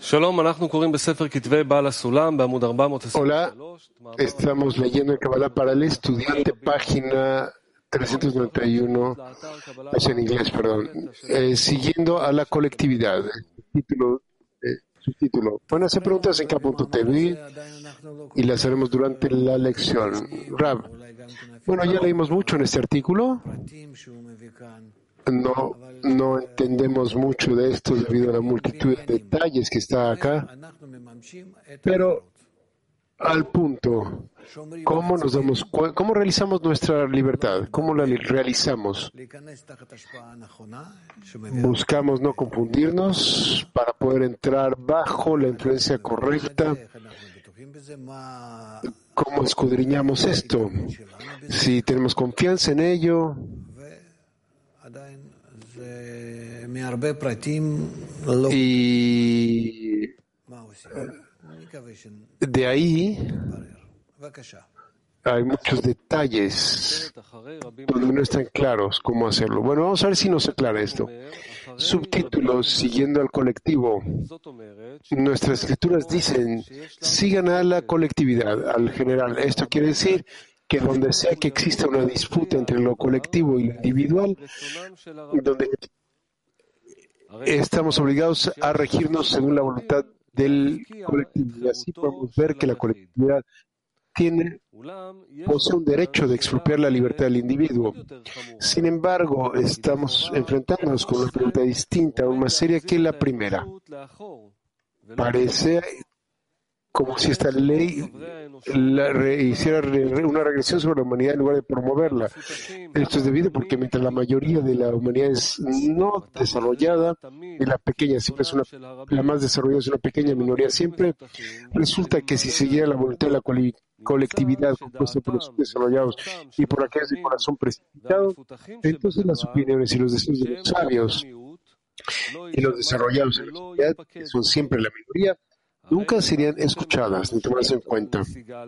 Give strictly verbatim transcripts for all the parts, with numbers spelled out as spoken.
Hola, estamos leyendo el Kabbalah para el estudiante, página trescientos noventa y uno, es en inglés, perdón, eh, siguiendo a la colectividad, título, eh, subtítulo. Pueden hacer preguntas en K.tv y las haremos durante la lección. Rab, bueno, ya leímos mucho en este artículo. No, no entendemos mucho de esto debido a la multitud de detalles que está acá, pero al punto, ¿cómo nos damos cu- cómo realizamos nuestra libertad? ¿Cómo la li- realizamos? Buscamos no confundirnos para poder entrar bajo la influencia correcta. ¿Cómo escudriñamos esto? Si tenemos confianza en ello. Y de ahí hay muchos detalles donde no están claros cómo hacerlo. Bueno, vamos a ver si nos aclara esto. Subtítulos, siguiendo al colectivo. Nuestras escrituras dicen, sigan a la colectividad, al general. Esto quiere decir que donde sea que exista una disputa entre lo colectivo y lo individual, donde estamos obligados a regirnos según la voluntad del colectivo. Y así podemos ver que la colectividad tiene, posee un derecho de expropiar la libertad del individuo. Sin embargo, estamos enfrentándonos con una pregunta distinta, aún más seria que la primera. Parece como si esta ley la re- hiciera re- re- una regresión sobre la humanidad en lugar de promoverla. Esto es debido porque mientras la mayoría de la humanidad es no desarrollada y la pequeña siempre es una, la más desarrollada es una pequeña minoría siempre, resulta que si siguiera la voluntad de la coli- colectividad compuesta por los desarrollados y por aquellos de corazón precipitado, entonces las opiniones y los deseos de los sabios y los desarrollados en la sociedad, que son siempre la minoría, nunca serían escuchadas ni tomadas en cuenta.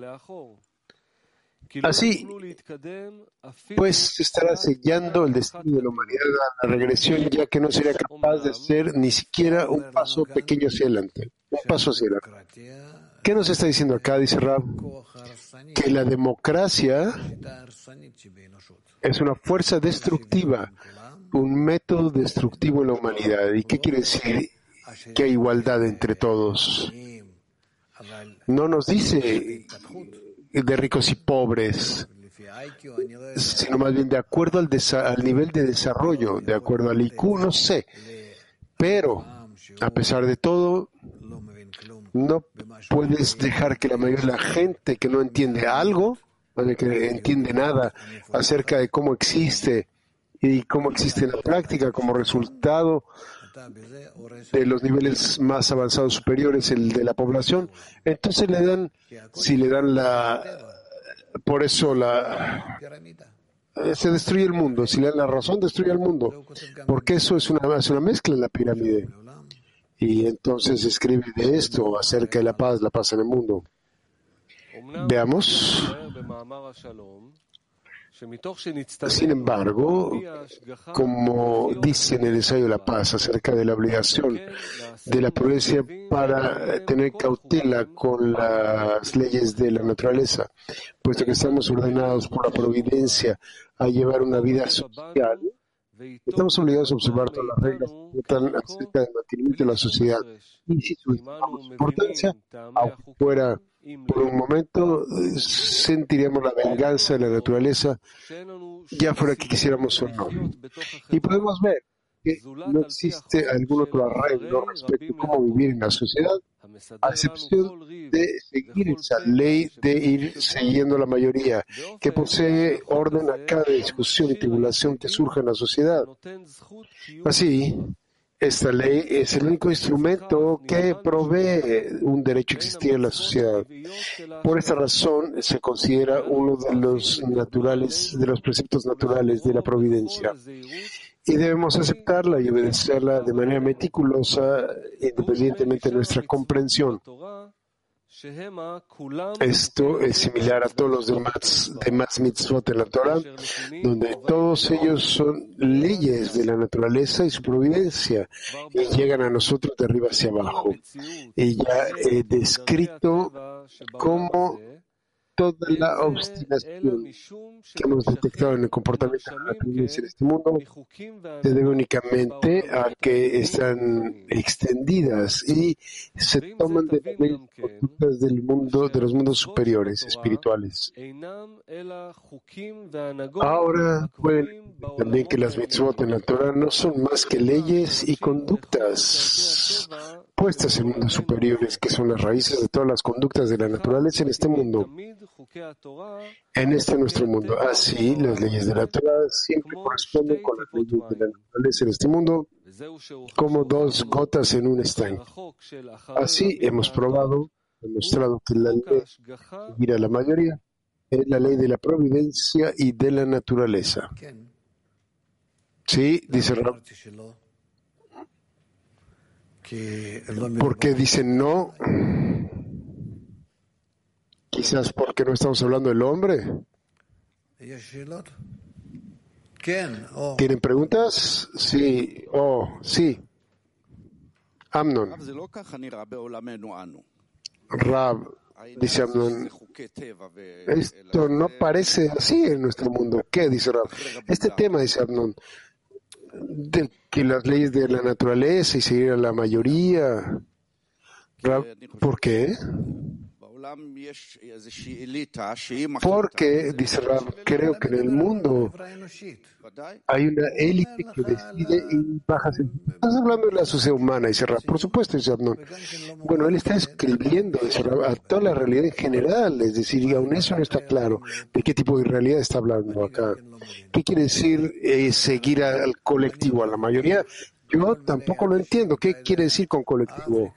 Así, pues se estará sellando el destino de la humanidad a la regresión, ya que no sería capaz de hacer ni siquiera un paso pequeño hacia adelante. Un paso hacia adelante. ¿Qué nos está diciendo acá? Dice Rab, que la democracia es una fuerza destructiva, un método destructivo en la humanidad. ¿Y qué quiere decir que hay igualdad entre todos? No nos dice de ricos y pobres, sino más bien de acuerdo al, desa- al nivel de desarrollo, de acuerdo al I Q, no sé. Pero, a pesar de todo, no puedes dejar que la mayoría de la gente que no entiende algo, o de que entiende nada acerca de cómo existe y cómo existe en la práctica como resultado de los niveles más avanzados superiores, el de la población, entonces le dan, si le dan la, por eso la, eh, se destruye el mundo, si le dan la razón, destruye el mundo, porque eso es una, es una mezcla en la pirámide. Y entonces escribe de esto acerca de la paz, la paz en el mundo. Veamos. Sin embargo, como dice en el ensayo de la paz acerca de la obligación de la prudencia para tener cautela con las leyes de la naturaleza, puesto que estamos ordenados por la providencia a llevar una vida social, estamos obligados a observar todas las reglas que tratan acerca del mantenimiento de la sociedad. Y si subestimamos su importancia, aunque fuera por un momento, eh, sentiríamos la venganza de la naturaleza, ya fuera que quisiéramos o no. Y podemos ver que no existe algún otro arreglo respecto a cómo vivir en la sociedad, a excepción de seguir esa ley de ir siguiendo la mayoría, que posee orden a cada discusión y tribulación que surja en la sociedad. Así, esta ley es el único instrumento que provee un derecho a existir en la sociedad. Por esta razón, se considera uno de los naturales, de los preceptos naturales de la providencia. Y debemos aceptarla y obedecerla de manera meticulosa, independientemente de nuestra comprensión. Esto es similar a todos los demás, demás mitzvot en la Torah, donde todos ellos son leyes de la naturaleza y su providencia, y llegan a nosotros de arriba hacia abajo. Y ya he descrito cómo toda la obstinación que hemos detectado en el comportamiento de la naturaleza en este mundo se debe únicamente a que están extendidas y se toman de las conductas del mundo, de los mundos superiores, espirituales. Ahora pueden ver también que las mitzvot en la Torah no son más que leyes y conductas puestas en mundos superiores, que son las raíces de todas las conductas de la naturaleza en este mundo, en este nuestro mundo. Así, las leyes de la Torah siempre corresponden con las leyes de la naturaleza en este mundo, como dos gotas en un estanque. Así, hemos probado, demostrado que la ley que mira la mayoría es la ley de la providencia y de la naturaleza. Sí, dice Rab. ¿Por qué dicen no? Quizás porque no estamos hablando del hombre. ¿Tienen preguntas? Sí. Oh, sí. Amnon. Rab, dice Amnon, esto no parece así en nuestro mundo. ¿Qué? Dice Rab. Este tema, dice Amnon, de que las leyes de la naturaleza y seguir a la mayoría. ¿Por qué? Porque, dice Rab, creo que en el mundo hay una élite que decide y baja. Estás hablando de la sociedad humana, dice Rab. Por supuesto, dice Abnon. Bueno, él está escribiendo, dice Rab, a toda la realidad en general, es decir, y aún eso no está claro de qué tipo de realidad está hablando acá. ¿Qué quiere decir eh, seguir al colectivo, a la mayoría? Yo tampoco lo entiendo. ¿Qué quiere decir con colectivo?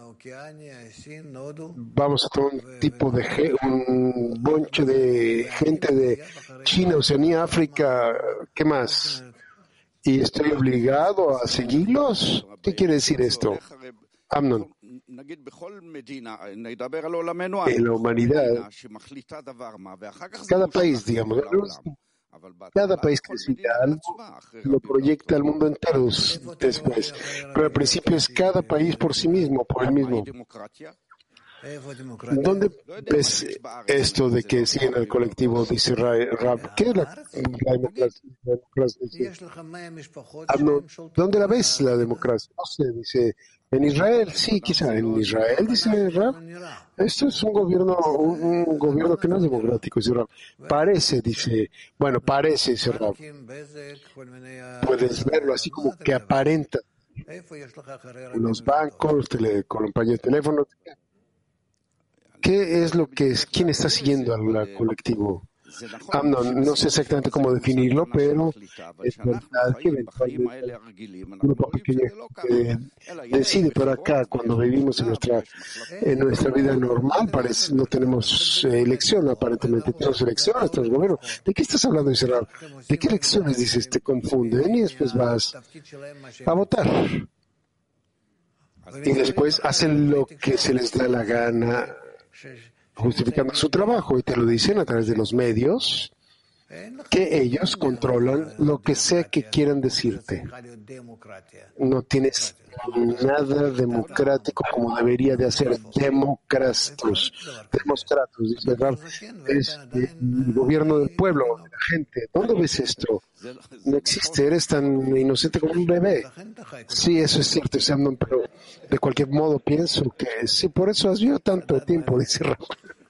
Vamos a tomar un tipo de ge- un bonche de gente de China, Oceanía, África, ¿qué más? ¿Y estoy obligado a seguirlos? ¿Qué quiere decir esto? Amnon. En la humanidad, cada país, digamos, cada país que decide algo lo proyecta al mundo entero después. Pero al principio es cada país por sí mismo, por el mismo. ¿Dónde ves esto de que siguen al colectivo? Dice Rab. ¿Qué es la, la democracia? La democracia? Ah, no. ¿Dónde la ves, la democracia? No sé, dice. En Israel, sí, quizá. En Israel, dice Rab. Esto es un gobierno, un, un gobierno que no es democrático, dice Rab. Parece, dice. Bueno, parece, dice Rab. Puedes verlo así como que aparenta. Los bancos, tele, compañías de teléfono. ¿Qué es lo que es? ¿Quién está siguiendo al colectivo? Ah, no, no sé exactamente cómo definirlo, pero es verdad que eventualmente un grupo pequeño eh, decide por acá cuando vivimos en nuestra en nuestra vida normal. Parece, no tenemos eh, elección, aparentemente tenemos elecciones, tenemos gobierno. ¿De qué estás hablando, Israel? ¿De qué elecciones dices? Te confunden y después vas a votar. Y después hacen lo que se les da la gana, justificando su trabajo, y te lo dicen a través de los medios, que ellos controlan lo que sea que quieran decirte. No tienes nada democrático como debería de hacer. Democratos, democratos, dice Rab, es el gobierno del pueblo, de la gente. ¿Dónde ves esto? No existe, eres tan inocente como un bebé. Sí, eso es cierto, pero de cualquier modo pienso que sí, por eso has vivido tanto tiempo, dice Rab.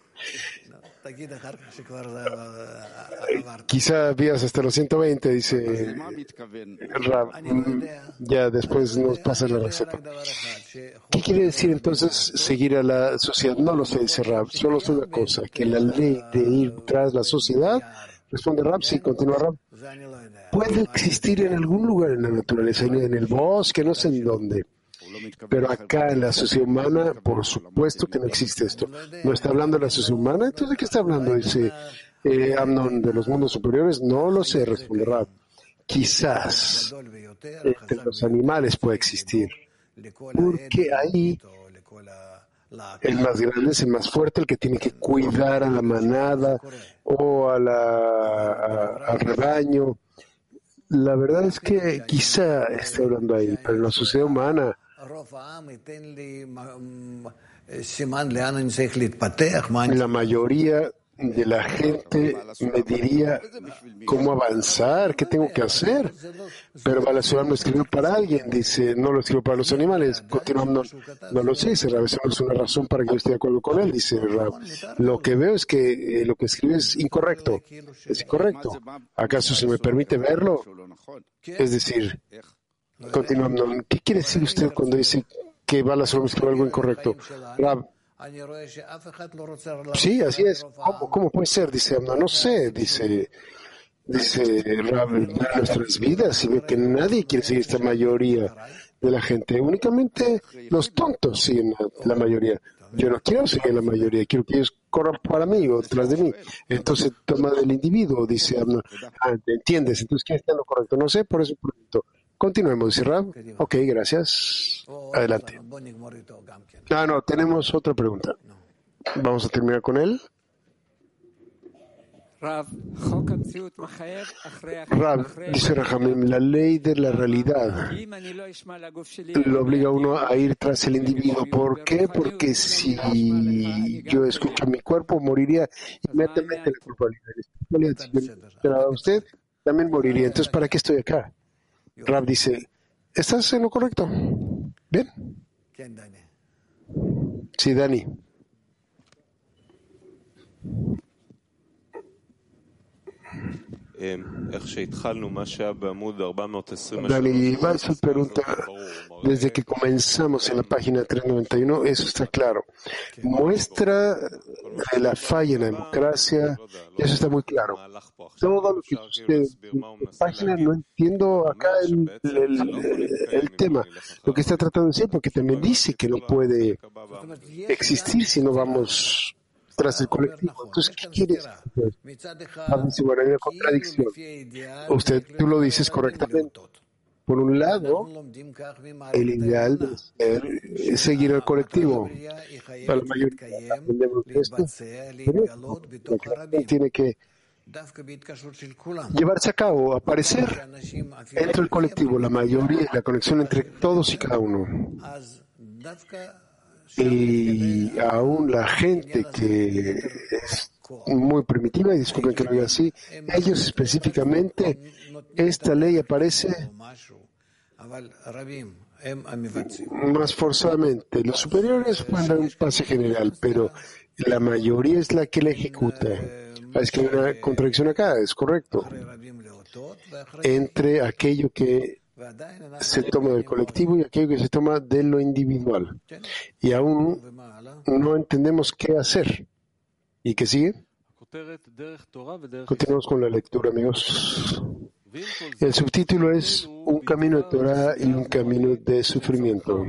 Quizá vías hasta los ciento veinte, dice Rab. Ya después nos pasa la receta. ¿Qué quiere decir entonces seguir a la sociedad? No lo sé, dice Rab. Solo es una cosa, que la ley de ir tras la sociedad, responde Rab, sí, continúa Rab, puede existir en algún lugar en la naturaleza, en el bosque, no sé en dónde. Pero acá en la sociedad humana, por supuesto que no existe esto. ¿No está hablando de la sociedad humana? Entonces, ¿de qué está hablando? Dice eh, Amnon, de los mundos superiores. No lo sé, responde Rab. Quizás entre los animales puede existir. Porque ahí El más grande es el más fuerte, el que tiene que cuidar a la manada o a la, a, al rebaño. La verdad es que quizá esté hablando ahí, pero en la sociedad humana la mayoría de la gente me diría cómo avanzar, qué tengo que hacer. Pero Balasolam lo escribió para alguien, dice, no lo escribió para los animales. Continuando, no, no lo sé, dice Rab, eso no es una razón para que yo esté de acuerdo con él, dice Rab. Lo que veo es que eh, lo que escribe es incorrecto, es incorrecto. ¿Acaso se me permite verlo? Es decir, continuando, ¿qué quiere decir usted cuando dice que Balasolam escribió algo incorrecto? Rab, sí, así es. ¿Cómo, cómo puede ser? Dice, no, no sé, dice... Dice Rab, en nuestras vidas, y veo que nadie quiere seguir esta mayoría de la gente. Únicamente los tontos siguen la mayoría. Yo no quiero seguir la mayoría, quiero que ellos corran para mí o detrás de mí. Entonces toma del individuo, dice Amnon. Ah, ¿entiendes? Entonces, ¿quién está en lo correcto? No sé, por eso pregunto. Continuemos, dice Rab. Ok, gracias. Adelante. Ah, no, tenemos otra pregunta. Vamos a terminar con él. Rab, dice Rahamim, la ley de la realidad lo obliga a uno a ir tras el individuo. ¿Por qué? Porque si yo escucho a mi cuerpo, moriría inmediatamente la culpabilidad. Si yo escuchara a usted, también moriría. Entonces, ¿para qué estoy acá? Rab dice, ¿estás en lo correcto? ¿Bien? Sí, Dani. Dani Balsal pregunta, desde que comenzamos en la página trescientos noventa y uno, eso está claro. Muestra la falla en la democracia, eso está muy claro. Todo lo que sucede en la página, no entiendo acá el, el, el tema, lo que está tratando de decir, porque también dice que no puede existir si no vamos tras el colectivo. Entonces, ¿qué quiere decir? Ah, dice, bueno, hay una contradicción. Usted, tú lo dices correctamente. Por un lado, el ideal debe ser es seguir al colectivo. Para la mayoría aprendemos esto, pero la tiene que llevarse a cabo, aparecer entre el colectivo, la mayoría, la conexión entre todos y cada uno. Y aún la gente que es muy primitiva, y disculpen que lo diga así, ellos específicamente, esta ley aparece más forzadamente. Los superiores pueden dar un pase general, pero la mayoría es la que la ejecuta. Es que hay una contradicción acá, es correcto, entre aquello que se toma del colectivo y aquello que se toma de lo individual. Y aún no entendemos qué hacer. ¿Y qué sigue? Continuamos con la lectura, amigos. El subtítulo es Un camino de Torah y un camino de sufrimiento.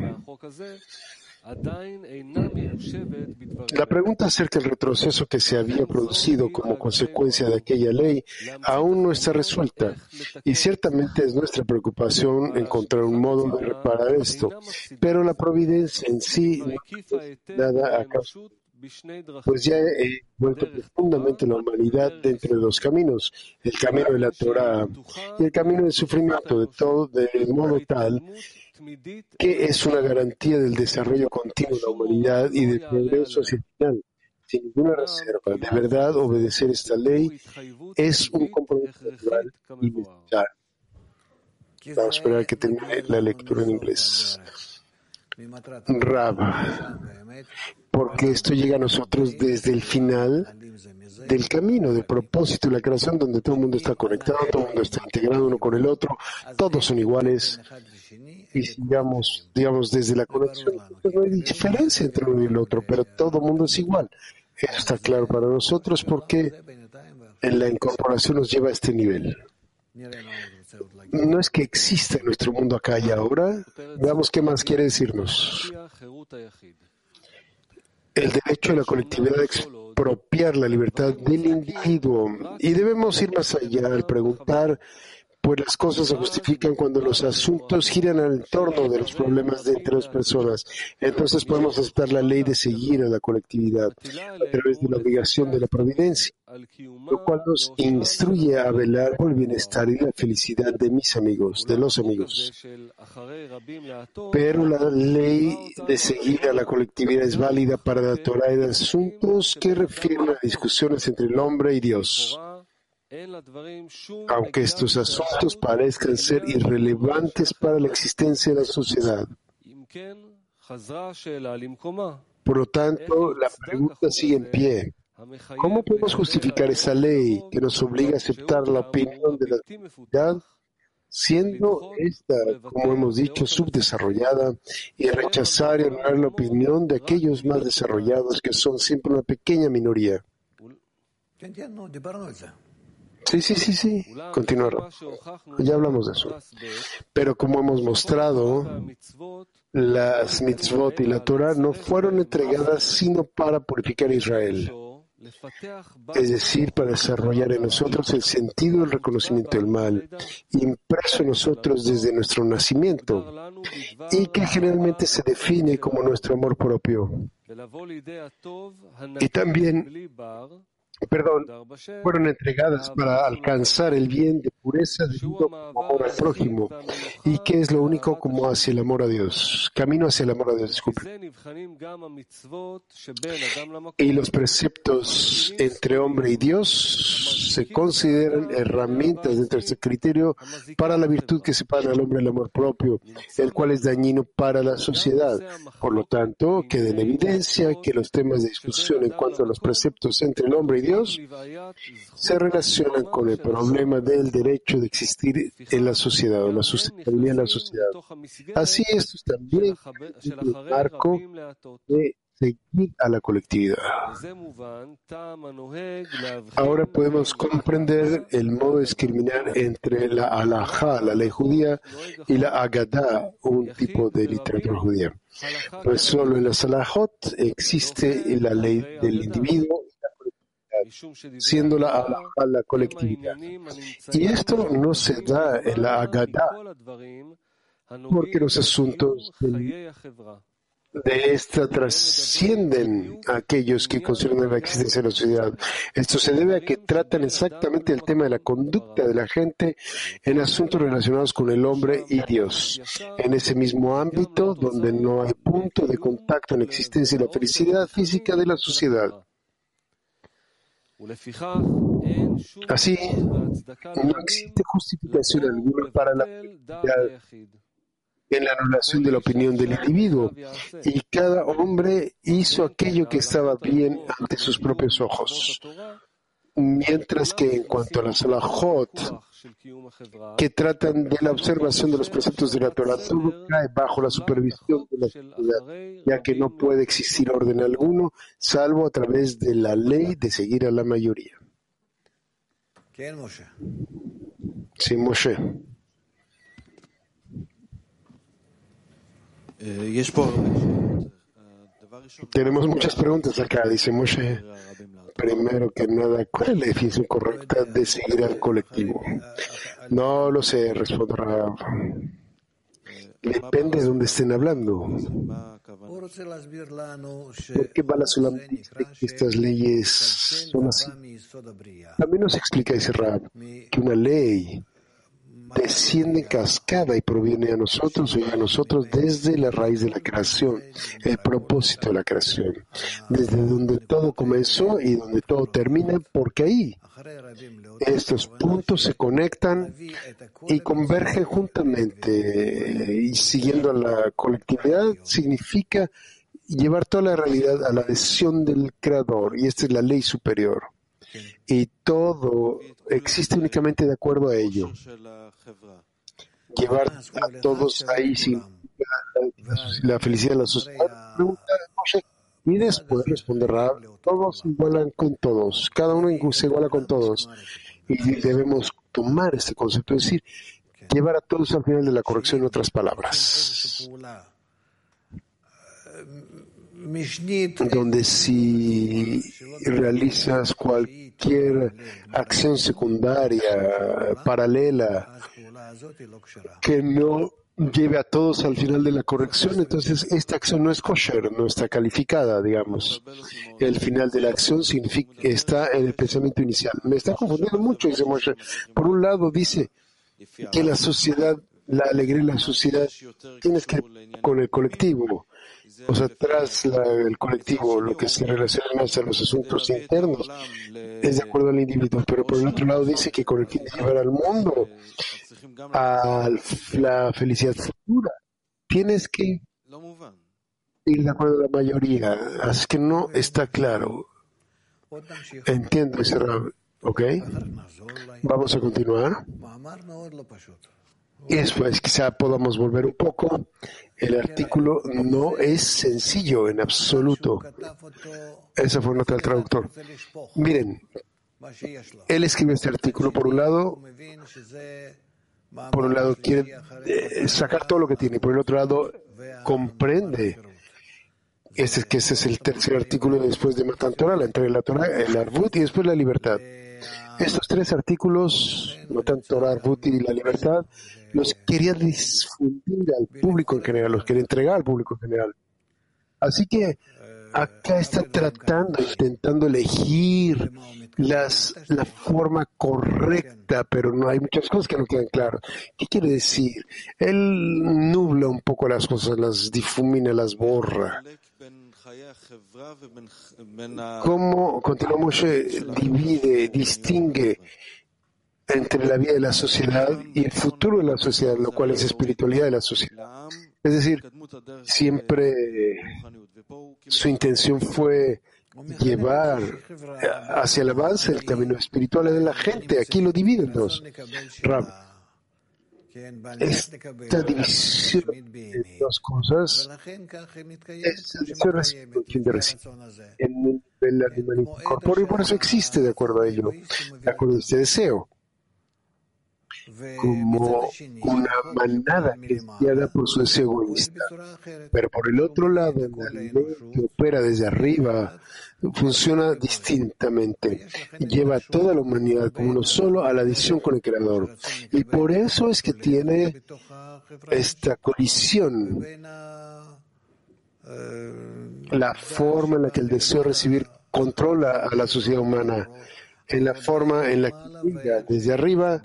La pregunta acerca del retroceso que se había producido como consecuencia de aquella ley aún no está resuelta, y ciertamente es nuestra preocupación encontrar un modo de reparar esto, pero la providencia en sí no es nada a causa, pues ya he vuelto profundamente la humanidad de entre dos caminos, el camino de la Torah y el camino del sufrimiento, de todo de modo tal que es una garantía del desarrollo continuo de la humanidad y del progreso hacia el final. Sin ninguna reserva, de verdad, obedecer esta ley es un compromiso natural y necesario. Vamos a esperar a que termine la lectura en inglés. Rab, porque esto llega a nosotros desde el final del camino, del propósito y la creación, donde todo el mundo está conectado, todo el mundo está integrado uno con el otro, todos son iguales. Y digamos, digamos desde la conexión, pues no hay diferencia entre uno y el otro, pero todo el mundo es igual. Eso está claro para nosotros porque en la incorporación nos lleva a este nivel. No es que exista en nuestro mundo acá y ahora. Veamos qué más quiere decirnos. El derecho de la colectividad a expropiar la libertad del individuo. Y debemos ir más allá al preguntar pues las cosas se justifican cuando los asuntos giran al entorno de los problemas de entre las personas. Entonces podemos aceptar la ley de seguir a la colectividad a través de la obligación de la providencia, lo cual nos instruye a velar por el bienestar y la felicidad de mis amigos, de los amigos. Pero la ley de seguir a la colectividad es válida para la Torah en asuntos que refieren a discusiones entre el hombre y Dios, aunque estos asuntos parezcan ser irrelevantes para la existencia de la sociedad. Por lo tanto, la pregunta sigue en pie. ¿Cómo podemos justificar esa ley que nos obliga a aceptar la opinión de la comunidad, siendo esta, como hemos dicho, subdesarrollada, y rechazar y anular la opinión de aquellos más desarrollados que son siempre una pequeña minoría? Sí, sí, sí, sí. Continuar. Ya hablamos de eso. Pero como hemos mostrado, las mitzvot y la Torah no fueron entregadas sino para purificar a Israel, es decir, para desarrollar en nosotros el sentido del reconocimiento del mal, impreso en nosotros desde nuestro nacimiento, y que generalmente se define como nuestro amor propio. Y también Perdón, fueron entregadas para alcanzar el bien de pureza debido como amor al prójimo, y que es lo único como hacia el amor a Dios, camino hacia el amor a Dios, disculpe. Y los preceptos entre hombre y Dios se consideran herramientas dentro de este criterio para la virtud que separa al hombre del amor propio, el cual es dañino para la sociedad. Por lo tanto, queda en evidencia que los temas de discusión en cuanto a los preceptos entre el hombre y Dios se relacionan con el problema del derecho de existir en la sociedad o la sustentabilidad en la sociedad. Así, esto es también el marco de seguir a la colectividad. Ahora podemos comprender el modo de discriminar entre la halajá, la ley judía, y la agadá, un tipo de literatura judía. Pues solo en las halajot existe la ley del individuo, siendo la halajá la colectividad. Y esto no se da en la agadá, porque los asuntos del de esta trascienden a aquellos que consideran la existencia de la sociedad. Esto se debe a que tratan exactamente el tema de la conducta de la gente en asuntos relacionados con el hombre y Dios. En ese mismo ámbito, donde no hay punto de contacto en la existencia y la felicidad física de la sociedad. Así, no existe justificación alguna para la felicidad en la anulación de la opinión del individuo, y cada hombre hizo aquello que estaba bien ante sus propios ojos. Mientras que en cuanto a las halajot, que tratan de la observación de los preceptos de la Torah, todo cae bajo la supervisión de la sociedad, ya que no puede existir orden alguno, salvo a través de la ley de seguir a la mayoría. Sí, Moshe. Tenemos muchas preguntas acá, dice Moshe. Primero que nada, ¿cuál es la definición correcta de seguir al colectivo? No lo sé, responde Rav. Depende de dónde estén hablando. ¿Por qué Bala solamente dice que estas leyes son así? También nos explica, dice Rav, que una ley desciende en cascada y proviene a nosotros y a nosotros desde la raíz de la creación, el propósito de la creación, desde donde todo comenzó y donde todo termina, porque ahí estos puntos se conectan y convergen juntamente, y siguiendo a la colectividad significa llevar toda la realidad a la decisión del Creador, y esta es la ley superior. Y todo existe únicamente de acuerdo a ello. Llevar a todos ahí sin la felicidad de la sociedad. Pregunta Moshe, y después responder Rab, todos igualan con todos, cada uno se iguala con todos. Y debemos tomar este concepto, es decir, llevar a todos al final de la corrección, en otras palabras. Donde si realizas cualquier acción secundaria, paralela que no lleve a todos al final de la corrección, entonces esta acción no es kosher, no está calificada, digamos. El final de la acción significa que está en el pensamiento inicial. Me está confundiendo mucho, dice Moshe. Por un lado dice que la sociedad, la alegría de la sociedad, tienes que ir con el colectivo. O sea, tras la, el colectivo, lo que se relaciona más a los asuntos internos, es de acuerdo al individuo. Pero por el otro lado dice que con el fin de llevar al mundo a la felicidad futura, tienes que ir de acuerdo a la mayoría. Así que no está claro. Entiendo ese Rab. ¿Ok? Vamos a continuar. Y después quizá podamos volver un poco. El artículo no es sencillo en absoluto. Esa fue nota del traductor. Miren, él escribe este artículo por un lado, por un lado quiere eh, sacar todo lo que tiene, por el otro lado comprende este, que ese es el tercer artículo después de Matan Torah, la entrega de la Torah, el Arvut y después la libertad. Estos tres artículos, Matan Torah, Arvut y la libertad, los quería difundir al público en general, los quería entregar al público en general. Así que acá está tratando, intentando elegir las, la forma correcta, pero no hay muchas cosas que no quedan claras. ¿Qué quiere decir? Él nubla un poco las cosas, las difumina, las borra. ¿Cómo, continúa Moshe, divide, distingue entre la vida de la sociedad y el futuro de la sociedad, lo cual es espiritualidad de la sociedad? Es decir, siempre su intención fue llevar hacia el avance el camino espiritual de la gente. Aquí lo dividen dos. Rab, esta división de dos cosas es el deseo de recibir en el animalismo corpóreo y por eso existe de acuerdo a ello, de acuerdo a este deseo, como una manada que es guiada por su deseo egoísta. Pero por el otro lado, la ley que opera desde arriba funciona distintamente y lleva a toda la humanidad como uno solo a la adición con el Creador. Y por eso es que tiene esta colisión, la forma en la que el deseo de recibir controla a la sociedad humana, en la forma en la que llega desde arriba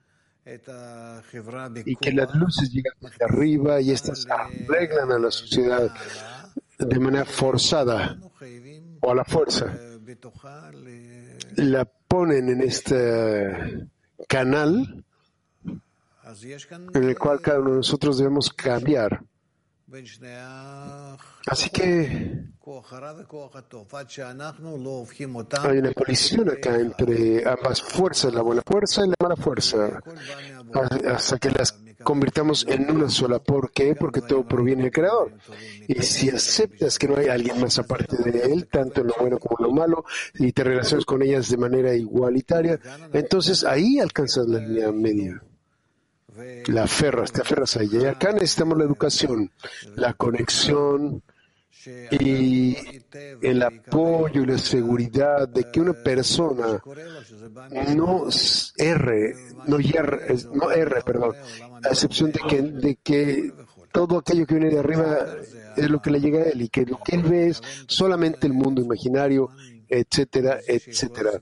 y que las luces llegan desde arriba y estas arreglan a la sociedad de manera forzada o a la fuerza. La ponen en este canal en el cual cada uno de nosotros debemos cambiar. Así que hay una colisión acá entre ambas fuerzas, la buena fuerza y la mala fuerza, hasta que las convirtamos en una sola. ¿Por qué? Porque todo proviene del Creador. Y si aceptas que no hay alguien más aparte de Él, tanto en lo bueno como en lo malo, y te relacionas con ellas de manera igualitaria, entonces ahí alcanzas la línea media. La aferras, te aferras a ella. Y acá necesitamos la educación, la conexión y el apoyo y la seguridad de que una persona no erre, no erre, no erre, perdón, a excepción de que, de que todo aquello que viene de arriba es lo que le llega a él y que lo que él ve es solamente el mundo imaginario, etcétera, etcétera.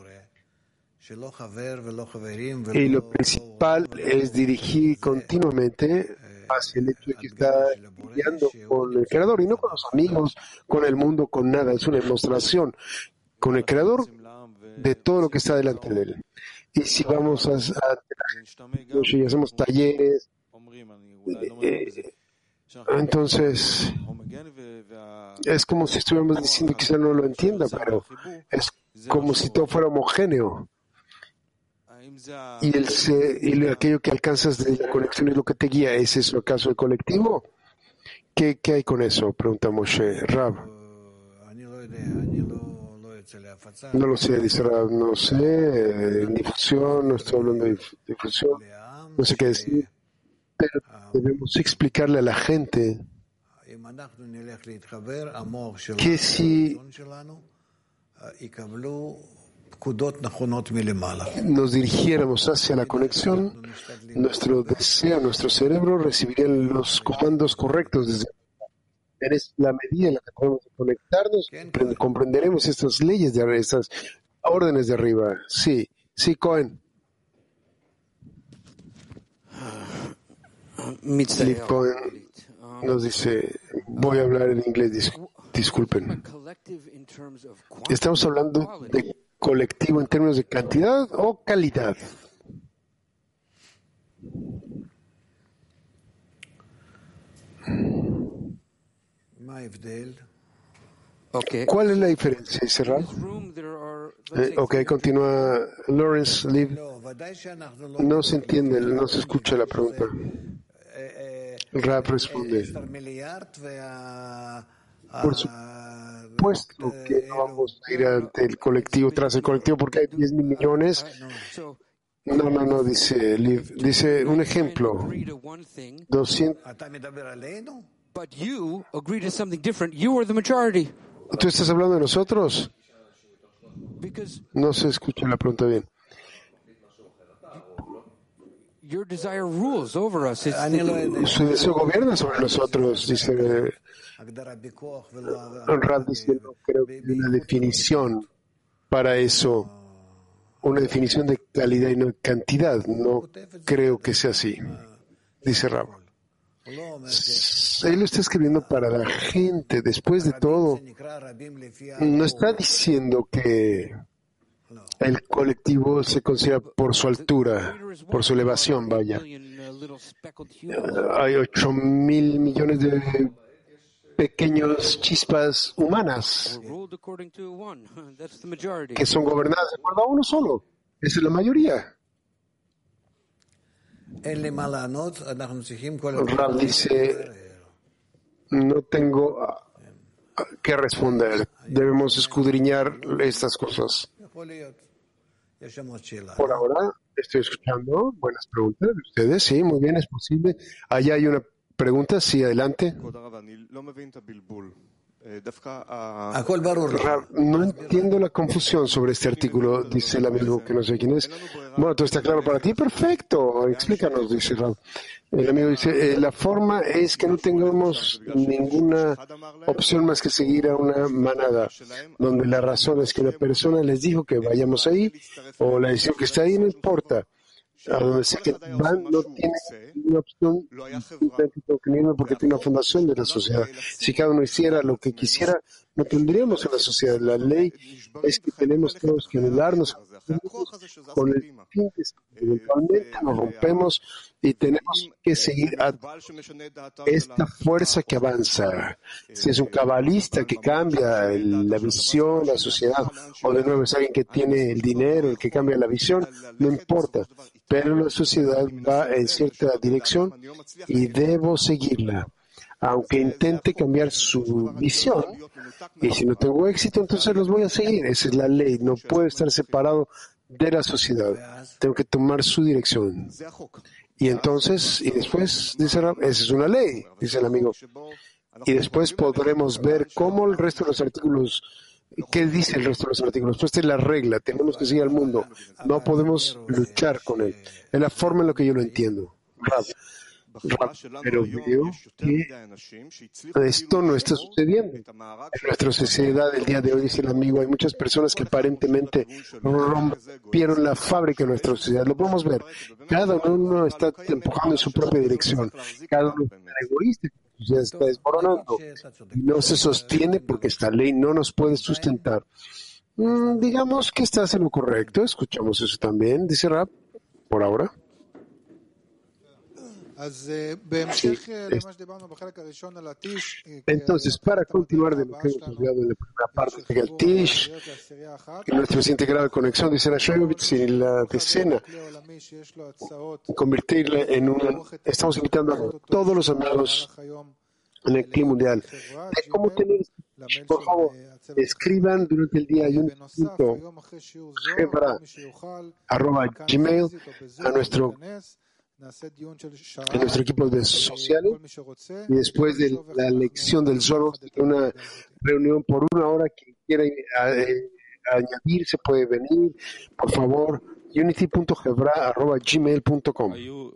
Y lo principal es dirigir continuamente hacia el hecho de que está lidiando con el Creador y no con los amigos, con el mundo, con nada. Es una demostración con el Creador de todo lo que está delante de él. Y si vamos a, a y hacemos talleres, eh, entonces es como si estuviéramos diciendo, quizá no lo entienda, pero es como si todo fuera homogéneo. Y, el se, y aquello que alcanzas de la conexión es lo que te guía. ¿Es eso acaso el colectivo? ¿Qué, qué hay con eso? Pregunta Moshe. Rab. No lo sé, dice Rab. No sé. En difusión, no estoy hablando de difusión. No sé qué decir. Pero debemos explicarle a la gente que si nos dirigiéramos hacia la conexión, nuestro deseo, nuestro cerebro recibiría los comandos correctos desde en la medida en la que podemos conectarnos, comprenderemos estas leyes, de estas órdenes de arriba. Sí, sí, Cohen. Lee Cohen nos dice, voy a hablar en inglés, dis, disculpen. ¿Estamos hablando de colectivo en términos de cantidad o calidad? Okay. ¿Cuál es la diferencia, Israel? Eh, ok, continúa Lawrence Liv. No se entiende, no se escucha la pregunta. Rap responde. Por supuesto que no vamos a ir ante el colectivo, tras el colectivo, porque hay diez mil millones. No, no, no, dice Liv. Dice un ejemplo. doscientos. But you agree to something different. You are the majority. ¿Tú estás hablando de nosotros? Because no se escucha la pregunta bien. Your desire rules over us. Su deseo gobierna sobre nosotros, dice Rad, dice, no creo que hay una definición para eso, una definición de calidad y no de cantidad. No creo que sea así, dice Rab. Él lo está escribiendo para la gente. Después de todo, no está diciendo que el colectivo se considera por su altura, por su elevación, vaya. Hay ocho mil millones de pequeños chispas humanas que son gobernadas de acuerdo a uno solo. Esa es la mayoría. Rab dice, no tengo que responder, debemos escudriñar estas cosas. Por ahora estoy escuchando buenas preguntas de ustedes, sí, muy bien, es posible. Allá hay una pregunta, sí, adelante. No entiendo la confusión sobre este artículo, dice el amigo que no sé quién es. Bueno, ¿todo está claro para ti? Perfecto, explícanos, dice Rab. El amigo dice, eh, la forma es que no tengamos ninguna opción más que seguir a una manada, donde la razón es que la persona les dijo que vayamos ahí, o la decisión que está ahí, no importa. A donde sé que van, no tiene ninguna opción porque tiene una fundación de la sociedad. Si cada uno hiciera lo que quisiera, no tendríamos una sociedad. La ley es que tenemos todos que anularnos con el fin de que eventualmente nos rompemos y tenemos que seguir a esta fuerza que avanza. Si es un cabalista que cambia el, la visión, la sociedad, o de nuevo es alguien que tiene el dinero, el que cambia la visión, no importa. Pero la sociedad va en cierta dirección y debo seguirla. Aunque intente cambiar su visión, y si no tengo éxito, entonces los voy a seguir. Esa es la ley. No puedo estar separado de la sociedad. Tengo que tomar su dirección. Y entonces, y después, dice Rab, esa es una ley, dice el amigo. Y después podremos ver cómo el resto de los artículos, qué dice el resto de los artículos. Pues esta es la regla, tenemos que seguir al mundo. No podemos luchar con él. Es la forma en la que yo lo entiendo. Rab. Rab, pero veo que esto no está sucediendo. En nuestra sociedad del día de hoy, dice el amigo, hay muchas personas que aparentemente rompieron la fábrica de nuestra sociedad. Lo podemos ver. Cada uno está empujando en su propia dirección. Cada uno es egoísta. La sociedad está desmoronando. Y no se sostiene porque esta ley no nos puede sustentar. Mm, digamos que estás en lo correcto. Escuchamos eso también, dice Rab, por ahora. Sí. Entonces, para continuar de lo que hemos hablado en la primera parte del Tish, en nuestro siguiente grado de conexión, dice la Shevovitz, y la decena, convertirla en una. Estamos invitando a todos los amigos en el clima mundial. De cómo tener, por favor, escriban durante el día. Hay un punto, hebra, arroba gmail, a nuestro. En nuestro equipo de sociales, y después de la lección del Zohar, una reunión por una hora. Quien quiera eh, añadir, se puede venir, por favor, unity punto hebra arroba gmail punto com.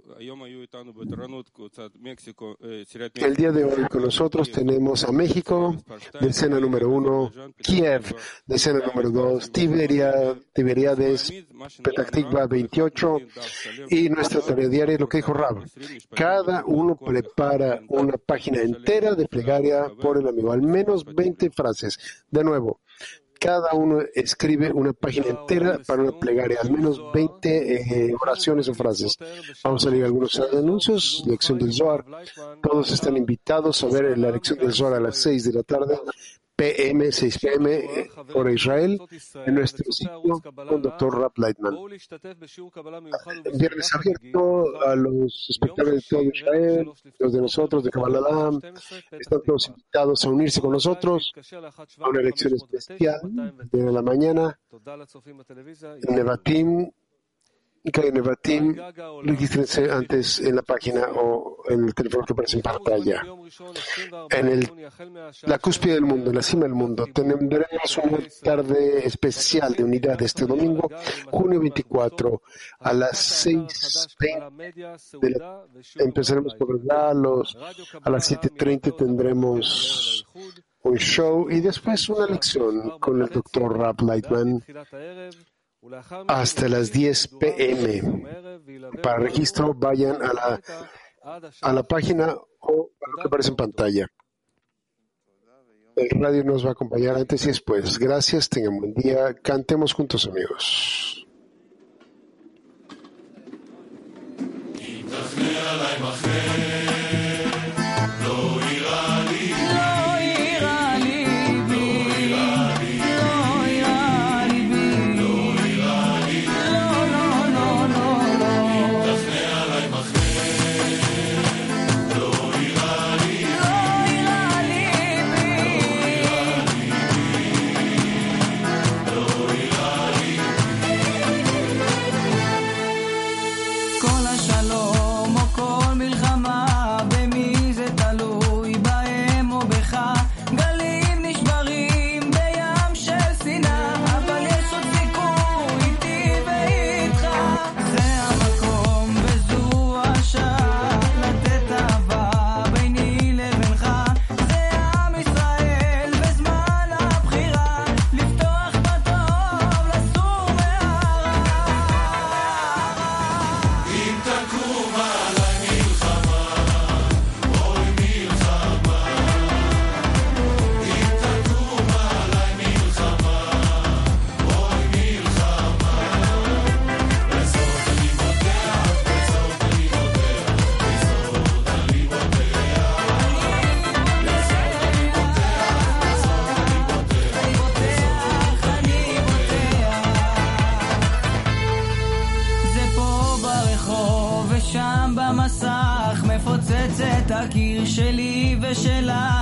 El día de hoy con nosotros tenemos a México, decena número uno, Kiev, decena número dos, Tiberia, Tiberiades, Petah Tikva veintiocho, y nuestra tarea diaria es lo que dijo Rab. Cada uno prepara una página entera de plegaria por el amigo, al menos veinte frases. De nuevo, cada uno escribe una página entera para una plegaria, al menos veinte eh, oraciones o frases. Vamos a leer algunos anuncios. Lección del Zohar. Todos están invitados a ver la lección del Zohar a las seis de la tarde, P M, seis P M, eh, hora Israel, en nuestro sitio con doctor Rab Lightman. Viernes abierto a los espectadores de todo Israel, los de nosotros, de Kabbalah. Están todos invitados a unirse con nosotros a una lección especial de la mañana en Nevatim. Calle Nevatim, regístrense antes en la página o en el teléfono que aparece en pantalla. En el, la cúspide del mundo, en la cima del mundo, tendremos una tarde especial de unidad este domingo, junio veinticuatro, a las seis veinte. Empezaremos por regalos, a las siete treinta tendremos un show y después una lección con el doctor Rab Lightman hasta las diez P M. Para registro, vayan a la, a la página o a lo que aparece en pantalla. El radio nos va a acompañar antes y después. Gracias, tengan buen día. Cantemos juntos, amigos. הקיר שלי ושלה